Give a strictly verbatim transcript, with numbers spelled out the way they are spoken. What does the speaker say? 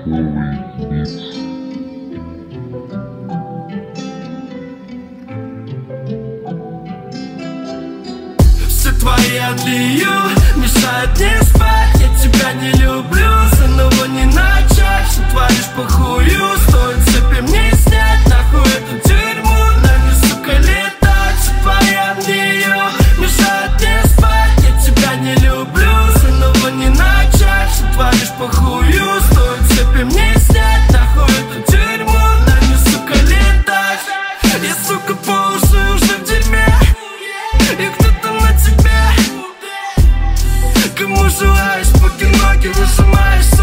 кайфовый микс. Все твои отлию мешают мне спать. Я тебя не люблю, заново не начать. Все творишь по хую, стоит цепи мне снять. Нахуй эту тюрьму, нами, сука, летать. Все твои отлию мешают мне спать. Я тебя не люблю, заново не начать. Все творишь по хую, стоит цепи мне снять. Нахуй эту тюрьму, нами, сука, летать. Я, сука, по уши уже в дерьме, и кто-то на тебе. Кому желаешь, поки ноги выжимаешь.